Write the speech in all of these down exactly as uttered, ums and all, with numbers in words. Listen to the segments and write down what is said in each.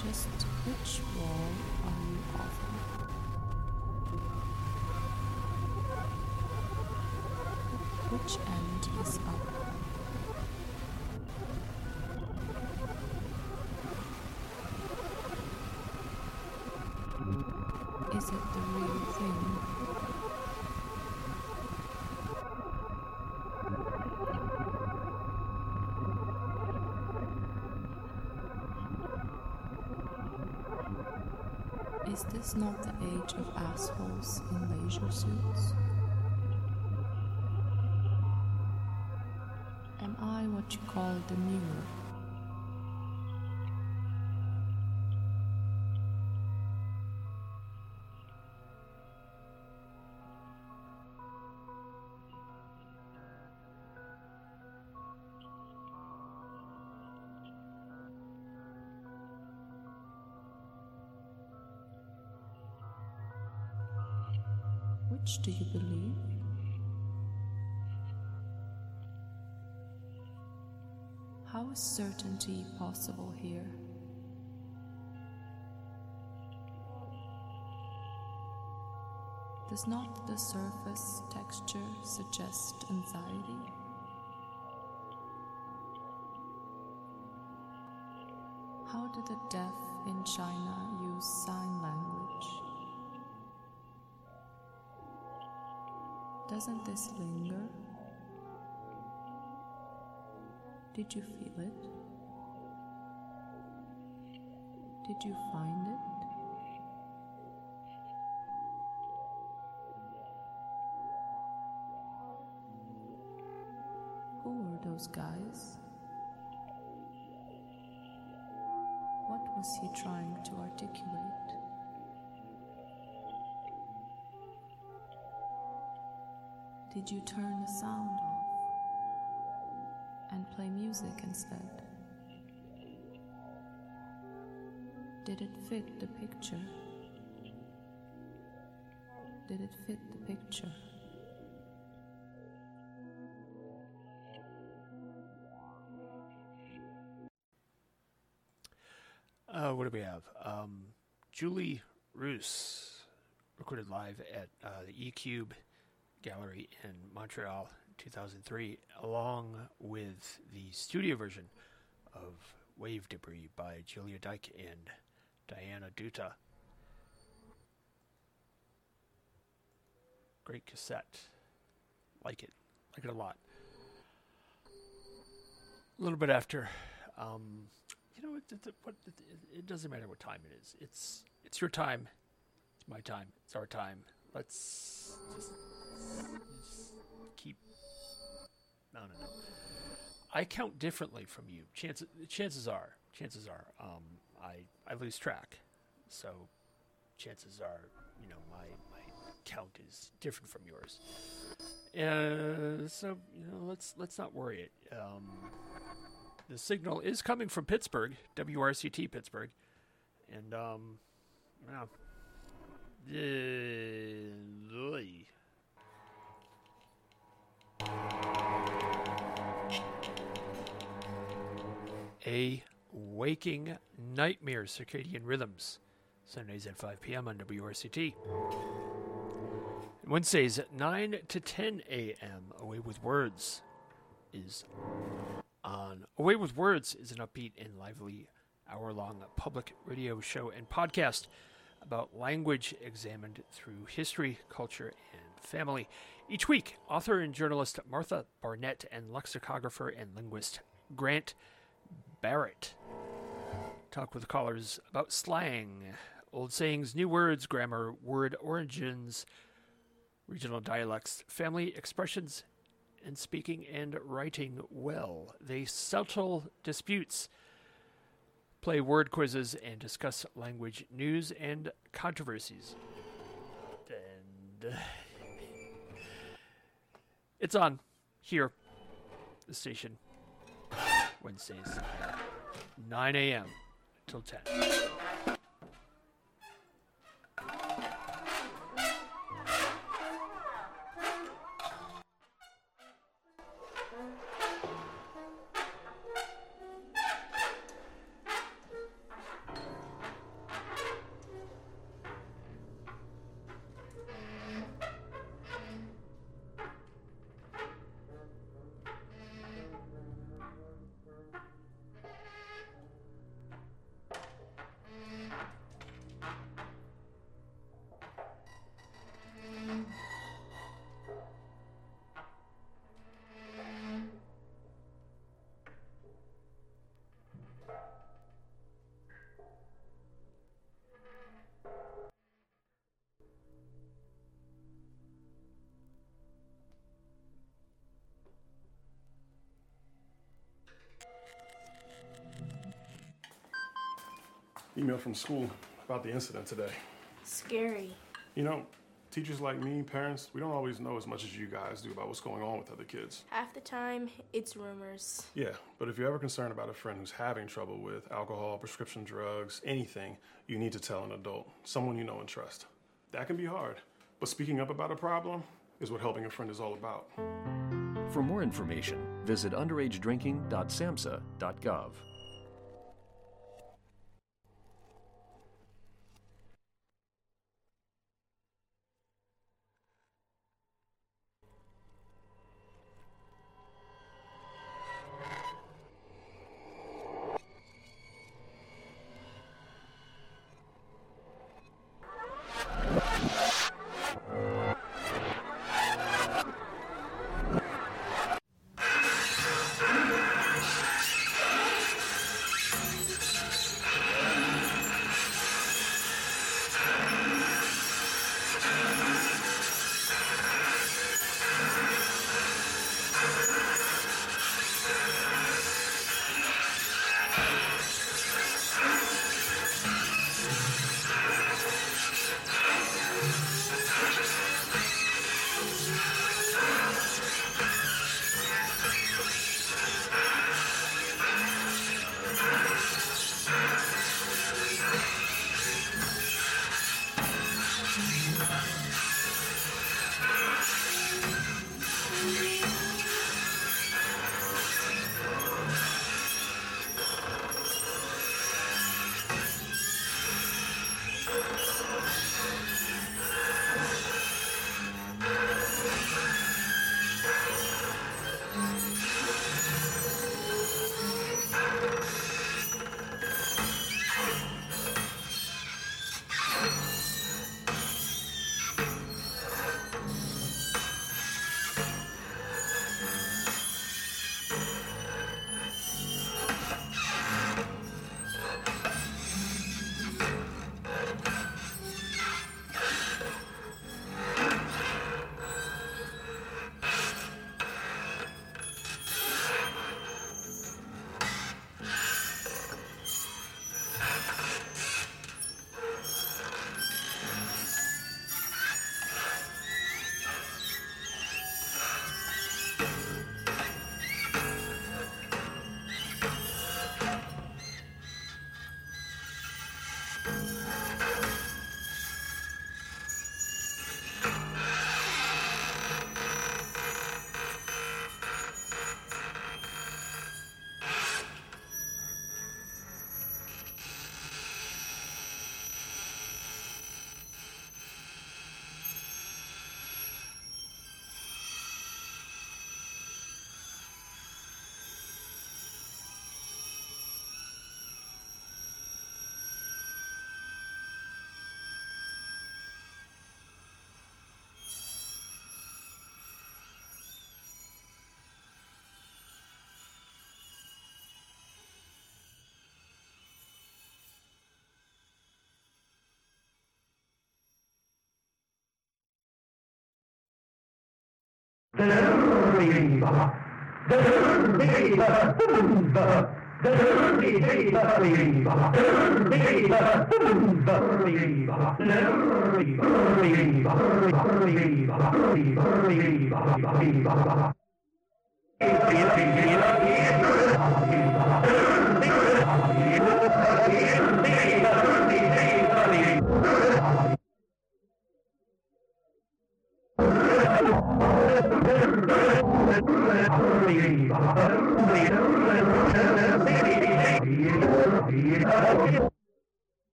Just which wall are you off of? Which end is up? Is it the real thing? Is this not the age of assholes in leisure suits? Am I what you call demure? Which do you believe? How is certainty possible here? Does not the surface texture suggest anxiety? How do the deaf in China use sign language? Doesn't this linger? Did you feel it? Did you find it? Who were those guys? What was he trying to articulate? Did you turn the sound off and play music instead? Did it fit the picture? Did it fit the picture? Uh, what do we have? Um, Julie Roos, recorded live at uh, the E-Cube Gallery in Montreal in two thousand three, along with the studio version of Wave Debris by Julia Dyke and Diana Duta. Great cassette. Like it. Like it a lot. A little bit after, um, you know, it, it, it, it doesn't matter what time it is. It's it's your time. It's my time. It's our time. Let's just, just keep. I don't know. I count differently from you. Chances chances are, chances are, um, I I lose track. So, chances are, you know, my my count is different from yours. Uh, so you know, let's let's not worry it. Um, the signal is coming from Pittsburgh, W R C T Pittsburgh, and um, yeah. Uh, A Waking Nightmare, Circadian Rhythms, Sundays at five p.m. on W R C T. Wednesdays at nine to ten a.m. Away with Words is on. Away with Words is an upbeat and lively hour-long public radio show and podcast about language examined through history, culture, and family. Each week, author and journalist Martha Barnett and lexicographer and linguist Grant Barrett talk with callers about slang, old sayings, new words, grammar, word origins, regional dialects, family expressions, and speaking and writing well. They settle disputes, play word quizzes, and discuss language news and controversies. And uh, it's on here, the station, Wednesdays, nine a.m. till ten. Email from school about the incident today. Scary. You know, teachers like me, parents, we don't always know as much as you guys do about what's going on with other kids. Half the time, it's rumors. Yeah, but if you're ever concerned about a friend who's having trouble with alcohol, prescription drugs, anything, you need to tell an adult, someone you know and trust. That can be hard, but speaking up about a problem is what helping a friend is all about. For more information, visit underage drinking dot samhsa dot gov.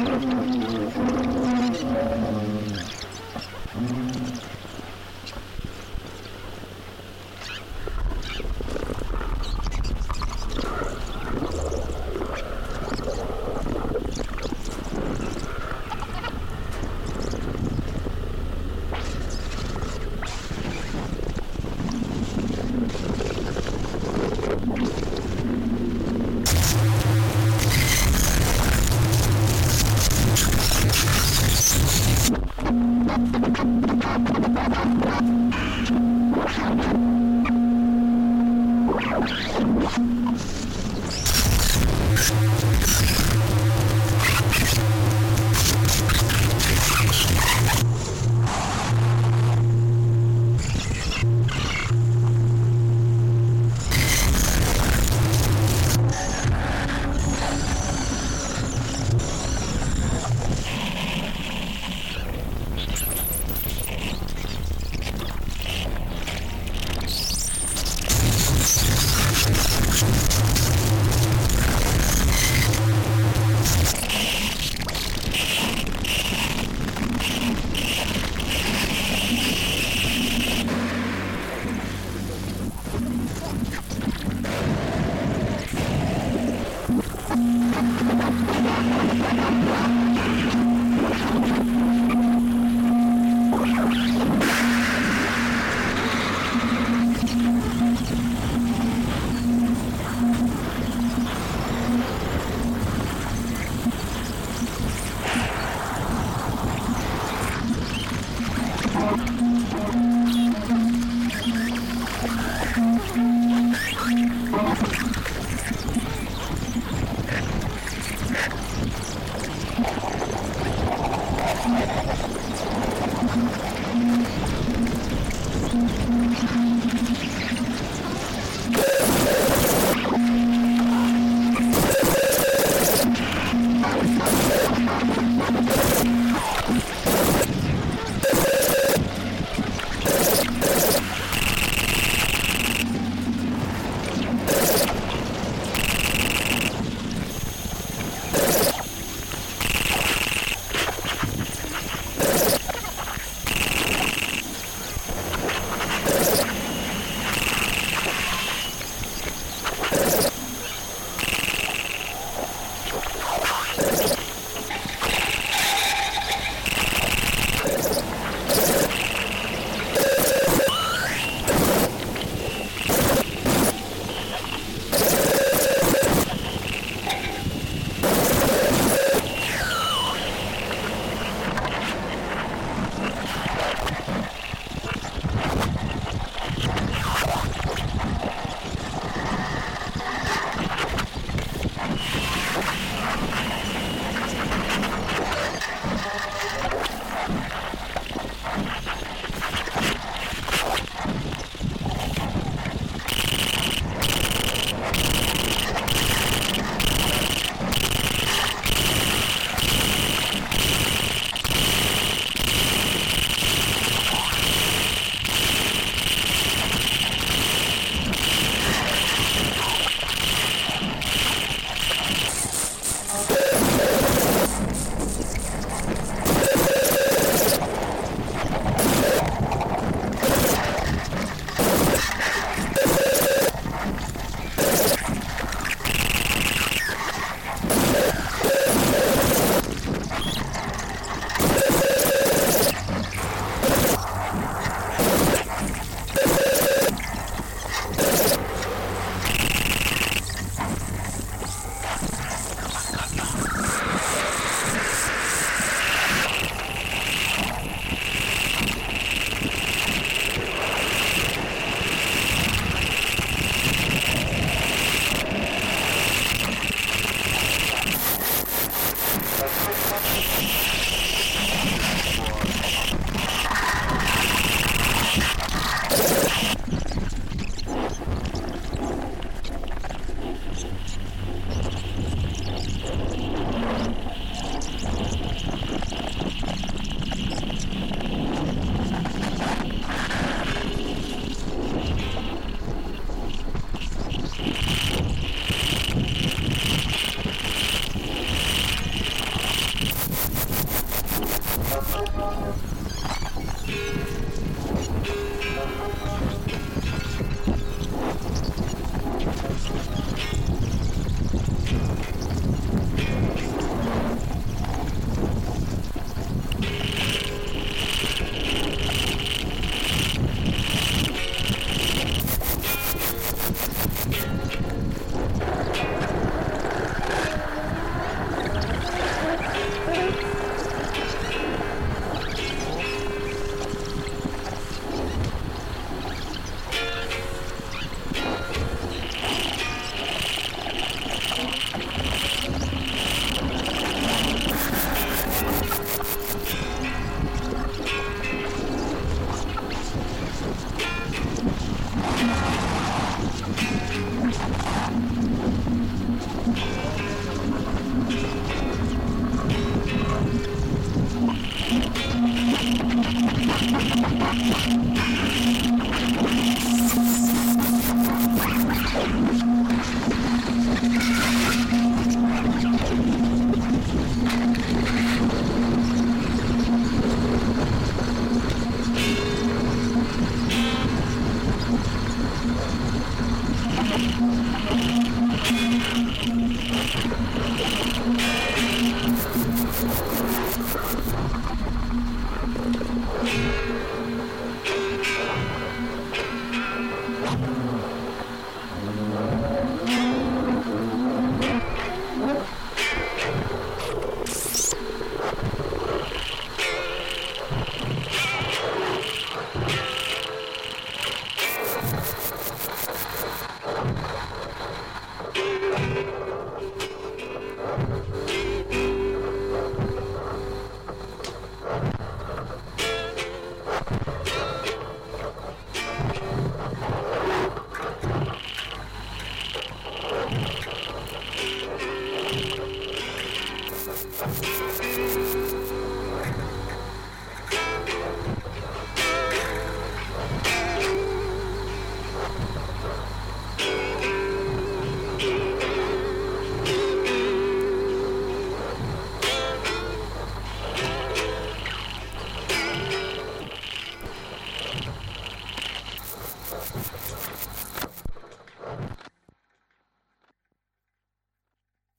You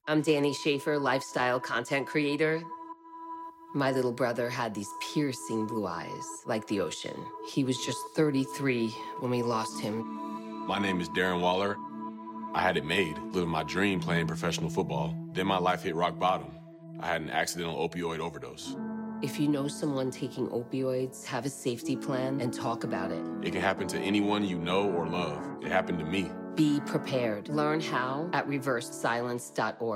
I'm Danny Schaefer, lifestyle content creator. My little brother had these piercing blue eyes, like the ocean. He was just thirty-three when we lost him. My name is Darren Waller. I had it made, living my dream playing professional football. Then my life hit rock bottom. I had an accidental opioid overdose. If you know someone taking opioids, have a safety plan and talk about it. It can happen to anyone you know or love. It happened to me. Be prepared. Learn how at reverse silence dot org.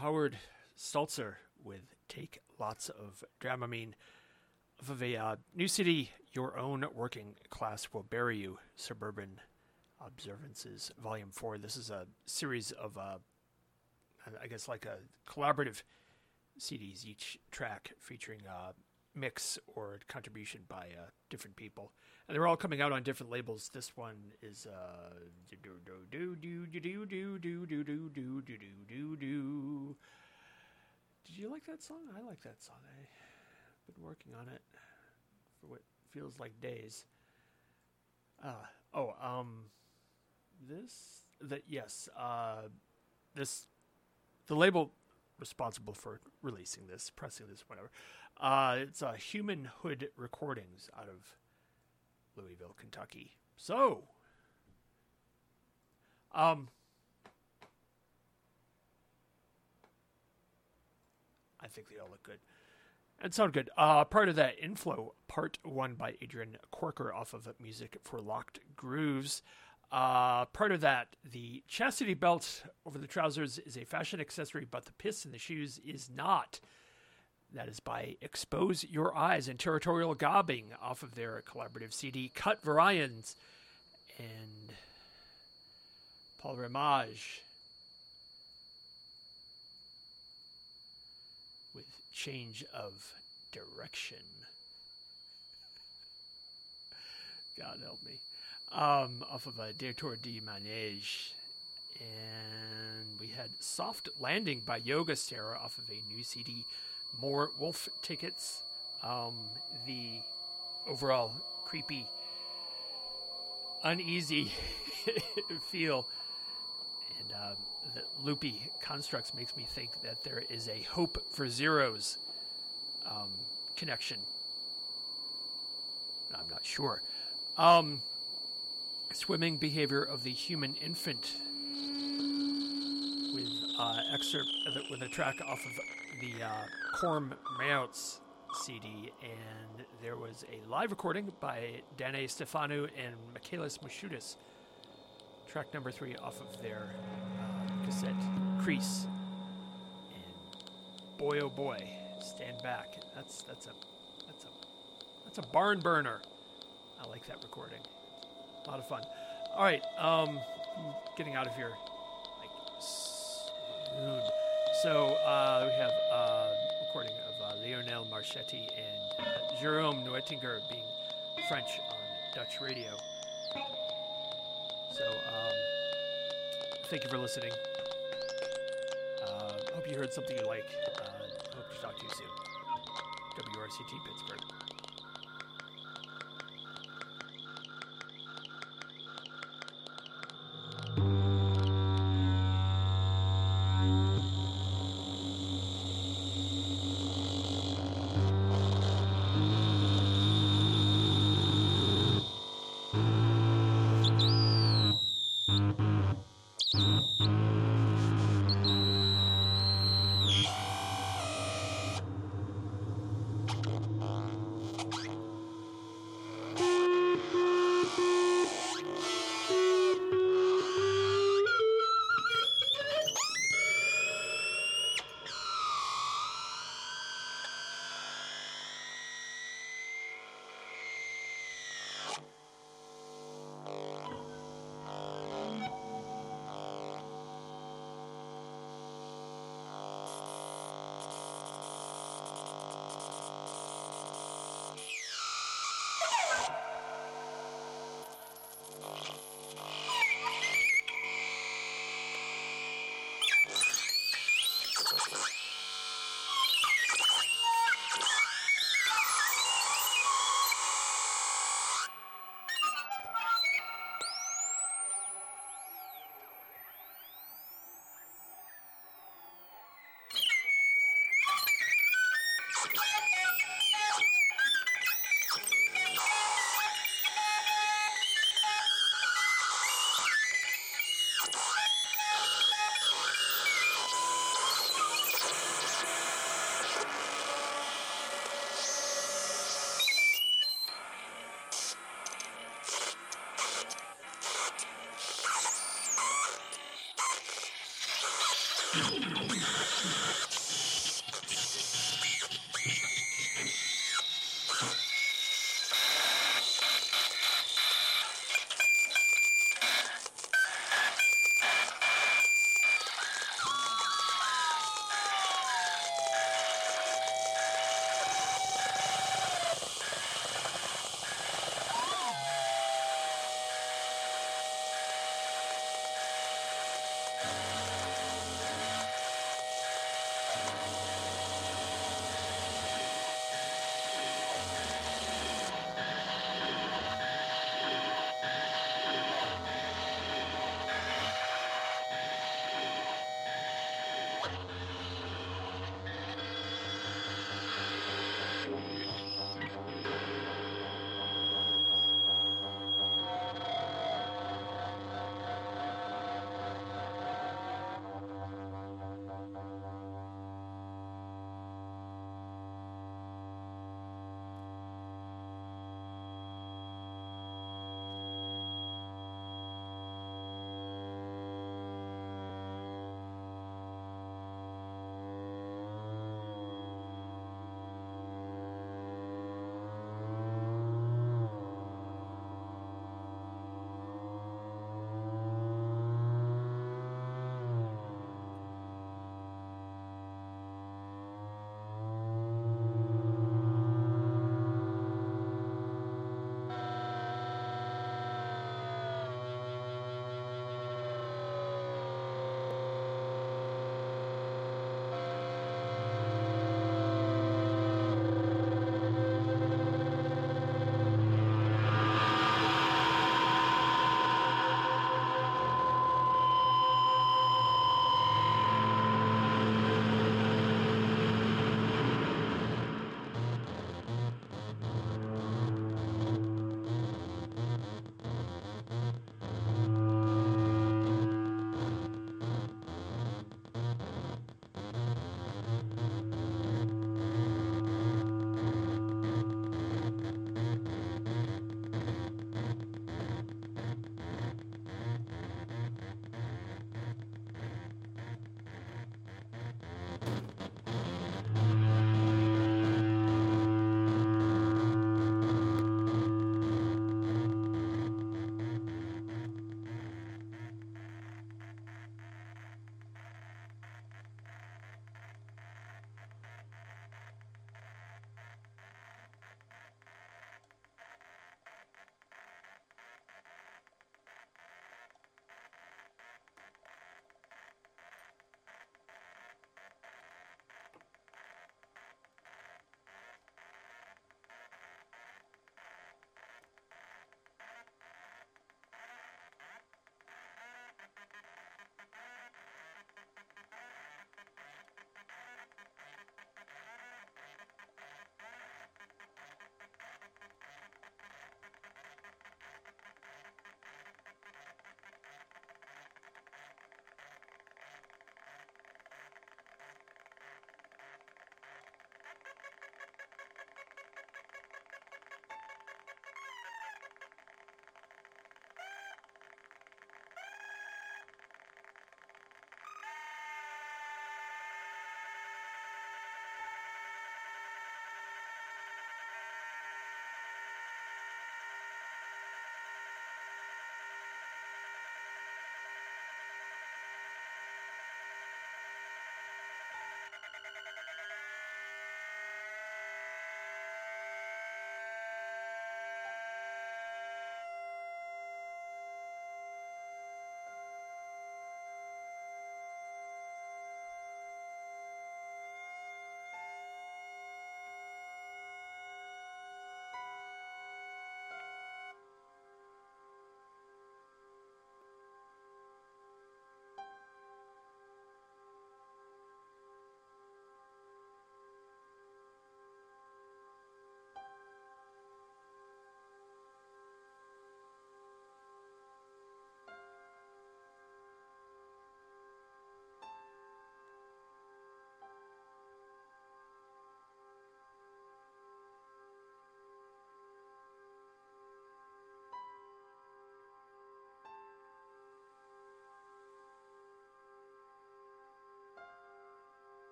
Howard Staltzer with Take Lots of Dramamine off of a uh, New City, Your Own Working Class Will Bury You, Suburban Observances, Volume four. This is a series of, uh, I guess, like a collaborative C Ds, each track featuring a mix or contribution by uh, different people. And they're all coming out on different labels. This one is uh, do do do do do do do do do do do do do do. Did you like that song? I like that song. I've been working on it for what feels like days. Uh, oh, um, this that yes, uh, this the label responsible for releasing this, pressing this, whatever. Uh, it's uh, Human Hood Recordings out of Louisville, Kentucky. So, um, I think they all look good and sound good. Uh, part of that, Inflow, part one by Adrian Corker off of Music for Locked Grooves. Uh, part of that, the chastity belt over the trousers is a fashion accessory, but the piss in the shoes is not. That is by Expose Your Eyes and Territorial Gobbing off of their collaborative C D, Cut Varians, and Paul Ramage with Change of Direction. God help me. Um, off of a Détour de Manège. And we had Soft Landing by Yoga Sarah off of a new C D, More Wolf Tickets. Um, the overall creepy, uneasy feel and uh, the loopy constructs makes me think that there is a Hope for Zeros um, connection. I'm not sure. Um, Swimming Behavior of the Human Infant with uh, excerpt of the, with a track off of the uh, Corm Mayouts C D, and there was a live recording by Danae Stefanu and Michaelis Moshutis, track number three off of their uh, cassette Crease. And boy, oh boy, stand back. That's that's a that's a that's a barn burner. I like that recording. A lot of fun. All right, um, getting out of here like soon. So uh, we have a recording of uh, Lionel Marchetti and uh, Jerome Noettinger being French on Dutch radio. So um, thank you for listening. Uh, hope you heard something you like. Uh, hope to talk to you soon. W R C T Pittsburgh.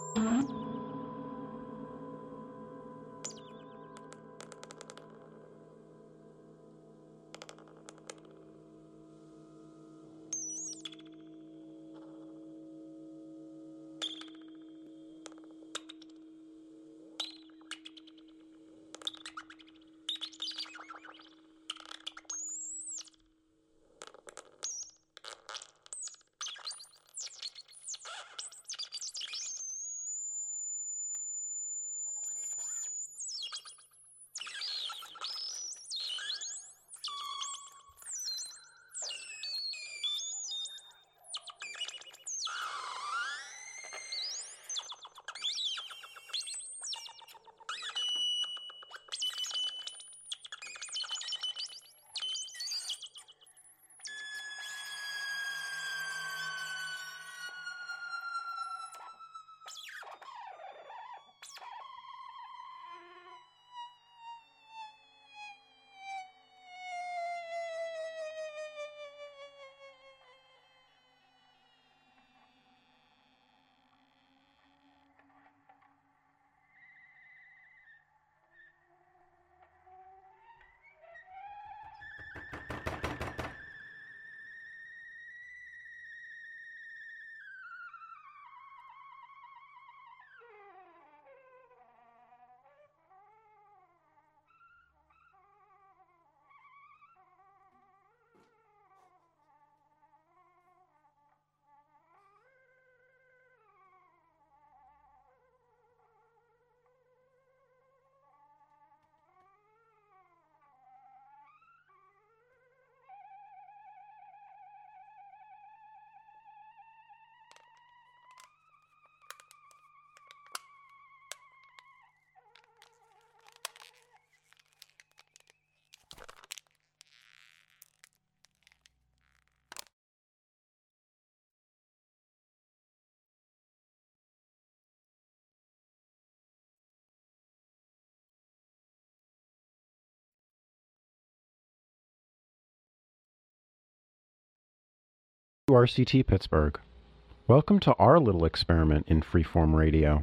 R C T Pittsburgh. Welcome to our little experiment in freeform radio.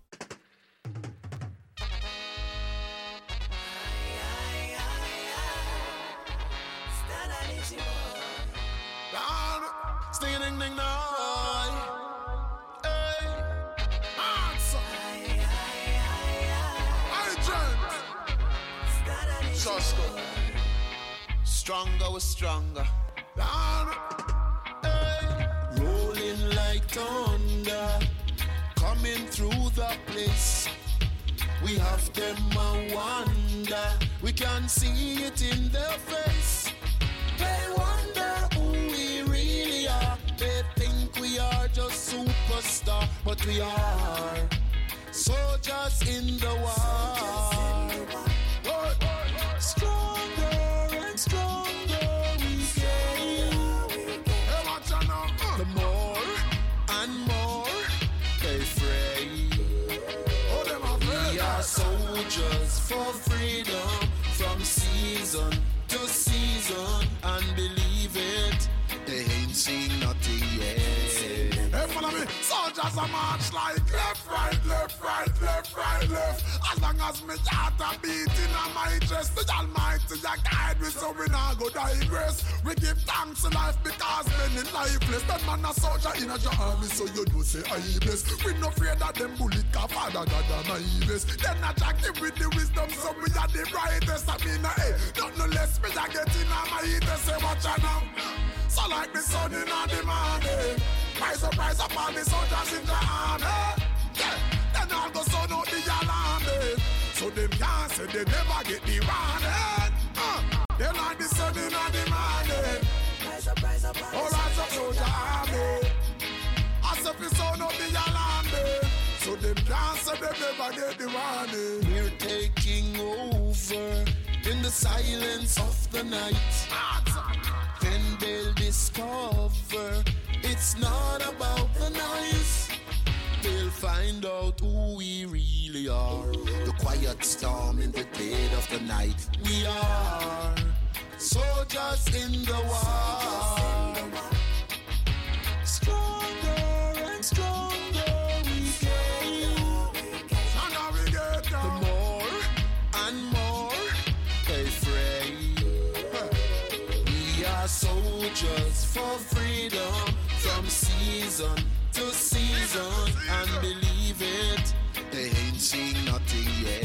Stronger, we're stronger. Rolling like thunder, coming through the place. We have them a wonder, we can see it in their face. They wonder who we really are. They think we are just superstar, but we are soldiers in the war. Stronger and stronger we get. Hey, watch out now. Uh. The more and more they fray. Oh, them are we are soldiers for freedom from season to season, and believe it, they ain't seen nothing yet. Hey, follow me. Soldiers are march like left, right, left, right, left, right, left. As long as me heart a beating on my chest, the Almighty a guide me, so we not go digress. We give thanks to life because men in lifeless. That man a soldier in a your army, so you know say I bless. We no fear that them bullet ka father God a my best. Then a jack give with the wisdom, so we are the brightest. I mean, hey, not no less me a get in on my head. Say watch out now. So like the sun in the morning, rise up, rise up all the soldiers in the army. Yeah, then all go sun out the alarm. So them can't say they never get the warning. Uh, they like the sun in the morning. Rise up, rise up, all rise up, soldier army. As if the sun out the alarm. So them can't say they never get the warning. We're taking over in the silence of the night. Then they'll discover it's not about the noise. They'll find out who we really are. The quiet storm in the dead of the night. We are soldiers in the war. Stronger and stronger we get. soldiers for freedom from season to season, and believe it, they ain't seen nothing yet.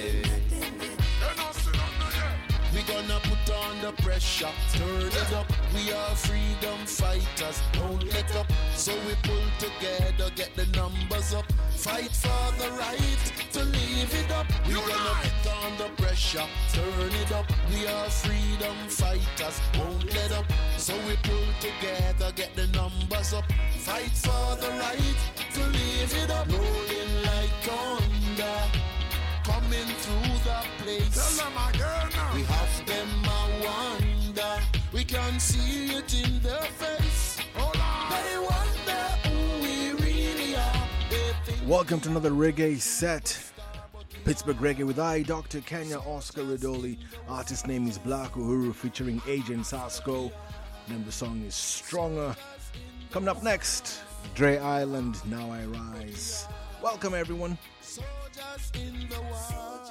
We gonna put on the pressure, turn it up. We are freedom fighters, don't let up. So we pull together, get the numbers up. Fight for the right to leave it up. We gonna put on the pressure, turn it up. We are freedom fighters, won't let up. So we pull together, get the numbers up. Fight for the right to leave it up. Rolling like thunder, coming through the place. Tell them again now. We have them a wonder. We can see it in their face. They wonder who we really are. Welcome to another reggae set. Pittsburgh Reggae with I, Doctor Kenya Oscar Radoli. Artist name is Black Uhuru featuring Agent Sasko. Name of the song is Stronger. Coming up next, Dre Island, Now I Rise. Welcome everyone. Soldiers in the war.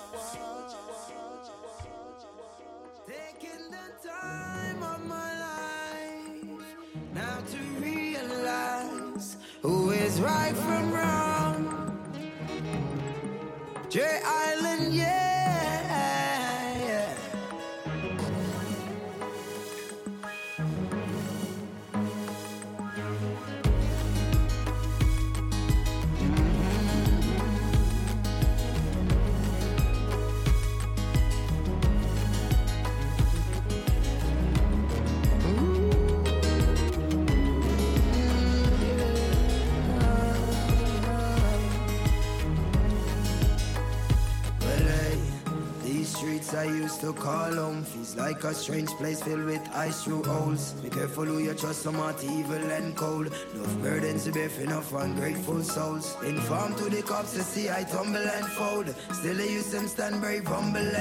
Taking the time of my life now to realize who is right from wrong. J Island, yeah, yeah. Streets I used to call home feels like a strange place filled with ice through holes. Be careful who you trust, some heart evil and cold. Enough burdens to bear for enough ungrateful souls. Informed to the cops to see I tumble and fold. Still they use them stand brave, humble.